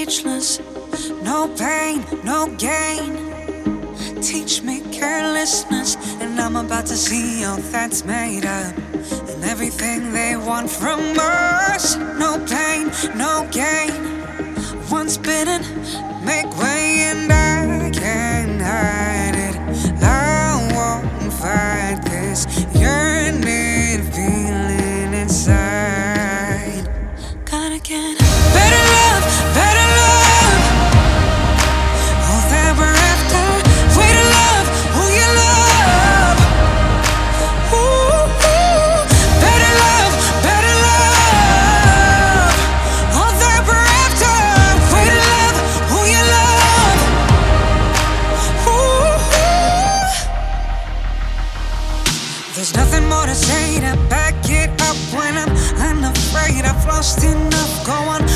speechless. No pain, no gain. Teach me carelessness, and I'm about to see all that's made up. And everything they want from us. No pain, no gain. Once bitten, make way, and I can't hide it. I won't fight this yearning feeling inside. Gotta get better love, better love. All that we're after, way to love who you love. Ooh, better love, better love. All that we're after, way to love who you love. Ooh. There's nothing more to say to back it up when I'm unafraid. I've lost enough. Go on,